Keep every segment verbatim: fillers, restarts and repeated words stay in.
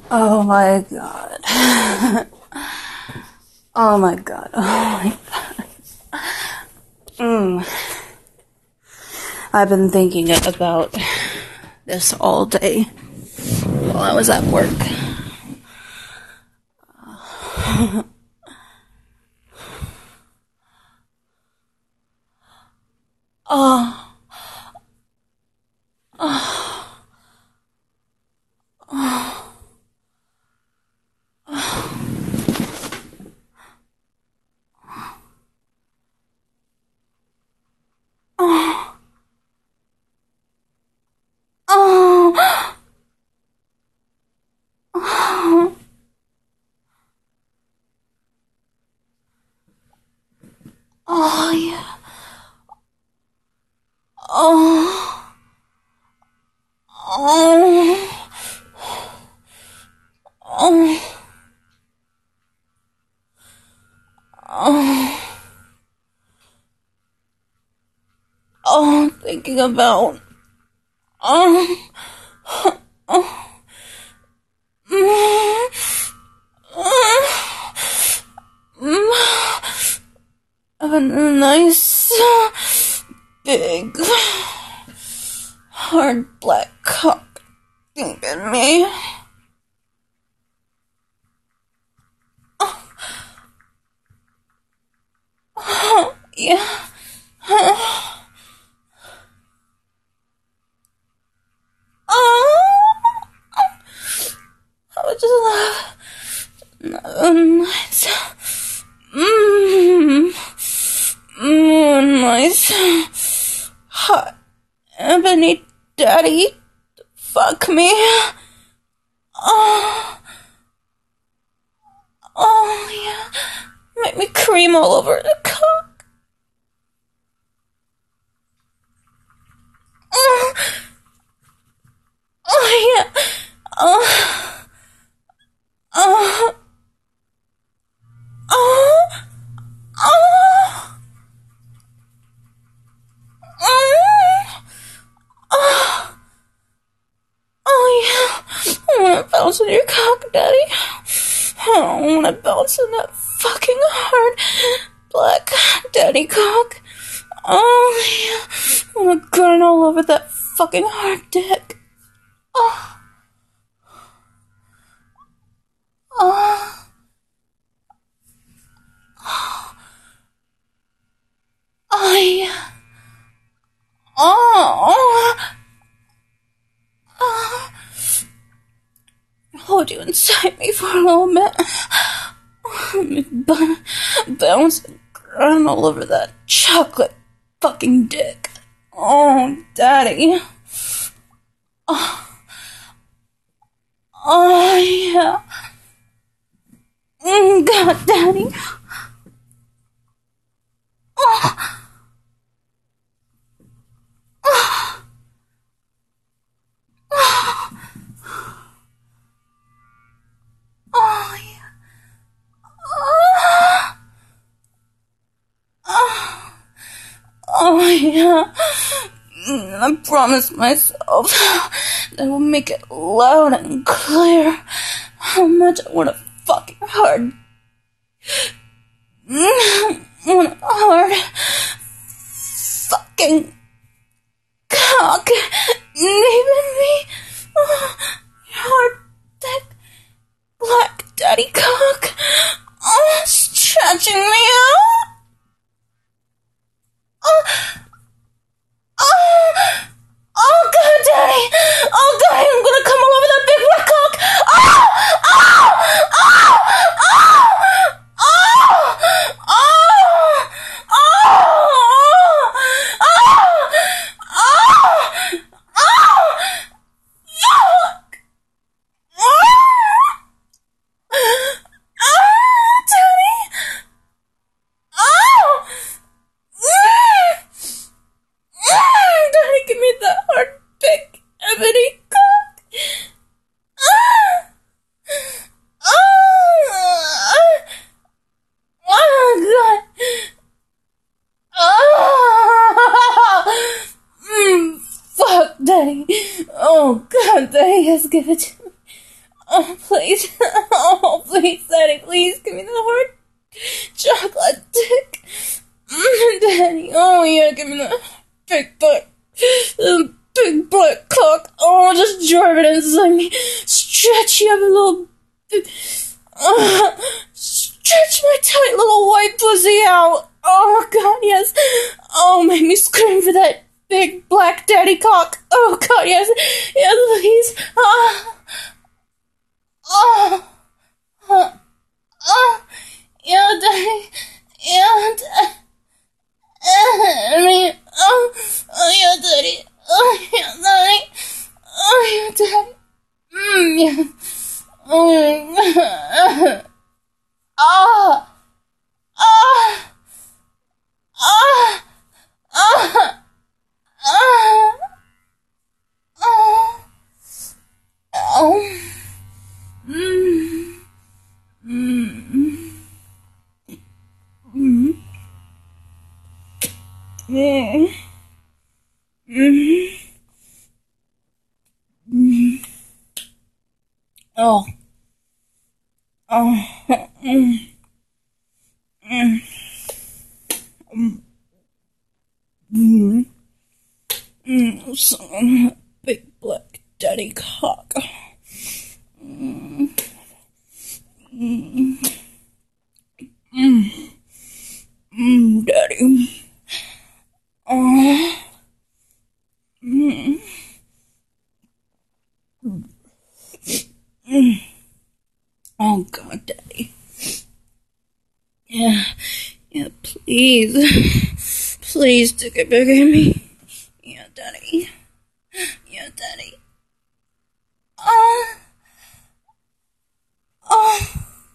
Oh my god. Oh my god. Oh my god. Mm. I've been thinking about this all day while I was at work. Oh. Oh. Oh. Oh. Oh. Oh. Oh, yeah. Oh. Oh. Oh. Oh. Oh, I'm thinking about. Oh. Oh. Mm. Mm. A nice, big, hard black cock deep in me. Oh. Oh, yeah. Oh. I would just love a nice, mmm, mmm, nice, hot, ebony daddy, fuck me. Oh, oh yeah, make me cream all over the cock. Oh, oh yeah, oh, oh, oh, oh. Oh, oh, oh yeah. I wanna bounce on your cock, daddy. I wanna bounce on that fucking hard black daddy cock. Oh yeah. I wanna grind all over that fucking hard dick. Oh, oh, oh yeah. Oh, oh, oh. Hold you inside me for a little bit. Let me bounce and grind all over that chocolate fucking dick. Oh, daddy. Oh, oh yeah. Mm, God, daddy. Oh, oh, oh, oh yeah. Oh, oh, oh yeah. Mm, I promised myself that I will make it loud and clear how much I want a fucking hard, mm, want a hard fucking cock deep in me. Oh, hard, thick, black daddy cock. Oh, stretching me out. Oh, oh, oh, God, daddy. Oh, daddy, I'm gonna come all over that big black cock. Oh, oh, oh, oh, oh, oh, oh, oh, oh, oh, yuck. Oh, daddy. Oh, mm, daddy, give me that hard, big, ebony cock. Ah, ah, oh, God. Oh, mm, fuck, daddy. Oh, God, daddy, yes, give it to me. Oh, please. Oh, please, Daddy, please give me the hard chocolate dick. Mm, Daddy, oh yeah, give me the big butt. The big butt cock. Oh, just drive it inside me. Stretch you have a little... Uh, stretch my tight little white pussy out. Oh, God, yes. Oh, make me scream for that big black daddy cock. Oh, God, yes. Yes, please. Ah. Oh. Oh. Oh. Yeah, daddy. Yeah, daddy. I mean, oh. Oh, yeah, daddy. Oh, yeah, daddy. Oh, yeah, daddy. Mmm, yeah. Oh. Ah. Ah. Ah. Ah. Ah. Ah. Oh. Mm. Mm. Mm. Mm. Mm. Mm. Oh. Oh. Mm. Mm. Mm. Mm. Mm. So, big black daddy cock. Mm. Mm. Mm. Mm, daddy. Oh. Mm. Mm. Oh, God, daddy. Yeah. Yeah, please. Please take it back at me. Yeah, daddy. Yeah, daddy. Oh. Oh.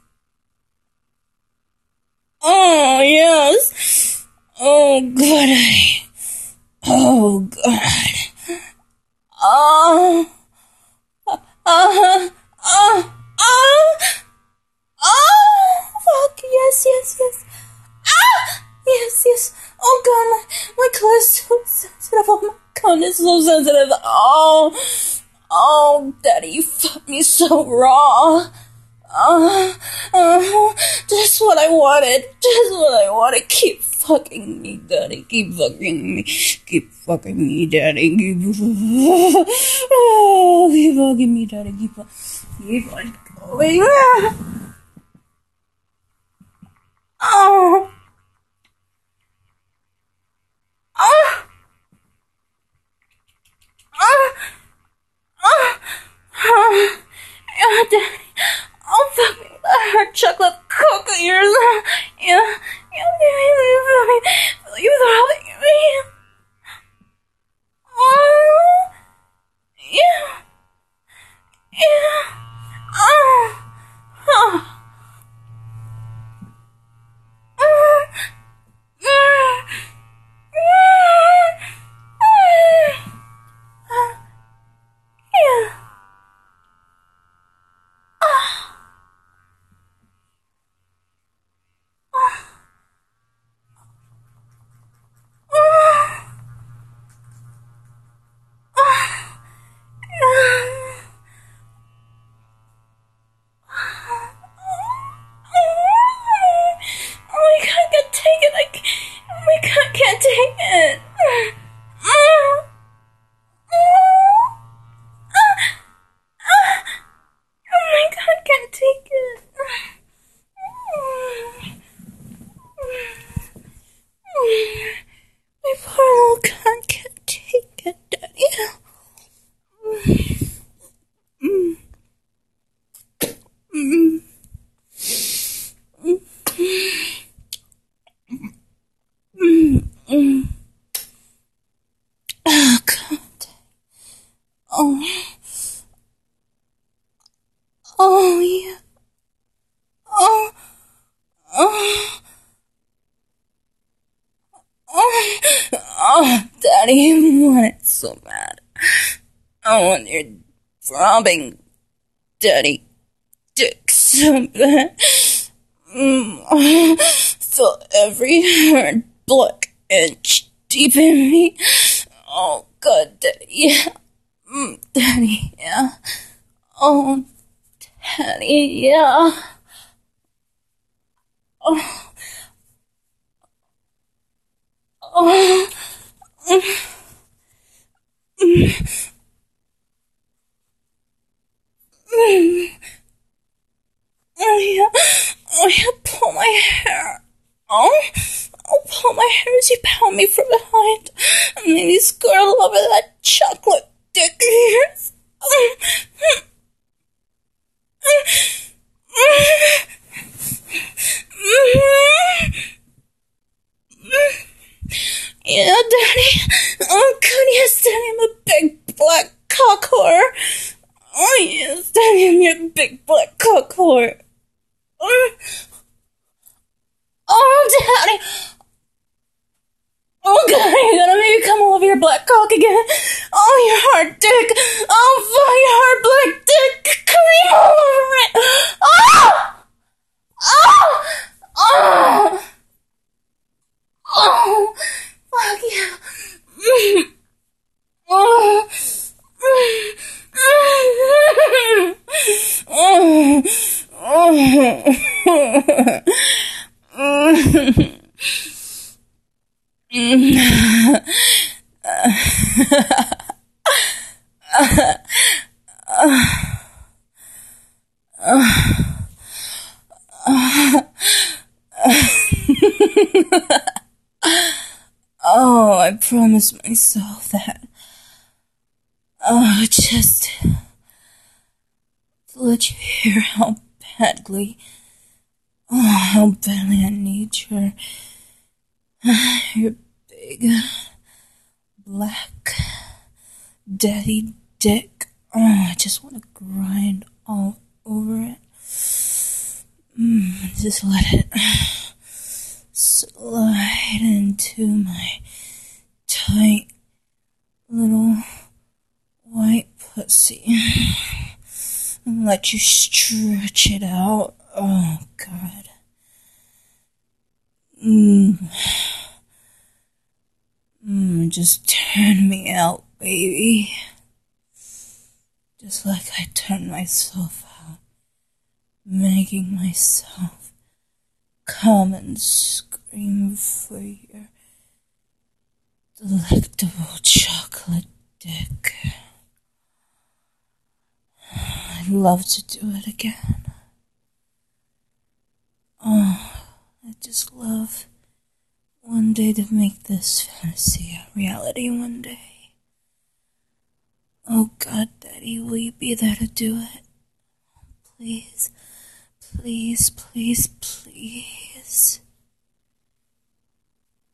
Oh, yes. Oh, God. I... Oh, God. Oh. Uh, uh, oh. Oh. Oh. Fuck. Yes, yes, yes. Ah. Yes, yes. Oh, God. My, my clothes so sensitive. Oh, my God. It's so sensitive. Oh. Oh, daddy, you fucked me so raw. Uh, uh, just what I wanted. Just what I wanted. Keep fucking me, daddy. Keep fucking me. Keep fucking me, daddy. Keep, oh, keep fucking me, daddy. Keep, keep on going. Oh. Oh. Oh. Oh. Oh. Oh, daddy. Oh, fuck me. That chocolate cock of yours. Yeah. Yeah. Yeah. You throwing me. Oh. Yeah. Yeah. Oh. Oh. Oh. Yeah. Yeah. Oh, yeah. Oh. Oh. Oh. Oh, Daddy, I want it so bad. I want your throbbing daddy dick so bad. Mm. Feel every hard black inch deep in me. Oh, God, Daddy, yeah. Mm, Daddy, yeah. Oh, Daddy, yeah. Oh. Oh. Oh, yeah. Oh, yeah, pull my hair. Oh, oh, pull my hair as you pound me from behind. And maybe squirt all over that chocolate dick of yours. Yeah, Daddy. Oh, God, yes, Daddy, I'm a big black cock whore. Oh, yes, Daddy, I'm your big black cock whore. Oh, Daddy. Oh, God, you're gonna make me come all over your black cock again. Oh, your hard dick. Oh, fuck, your hard black dick. Cream all over it. Oh! Oh! Oh! Oh! Fuck yeah. Oh! Oh! Oh, I promised myself that. Oh, just to let you hear how badly, oh, how badly I need your, your big, black, daddy dick. Oh, I just want to grind all over it. Mm, just let it slide into my tight little white pussy and let you stretch it out. Oh, God. Mmm. Mmm, just turn me out, baby. Just like I turned myself out, making myself come and scream for your delectable chocolate dick. I'd love to do it again. Oh, I just love one day to make this fantasy a reality one day. Oh, God, Daddy, will you be there to do it? Please, please, please, please.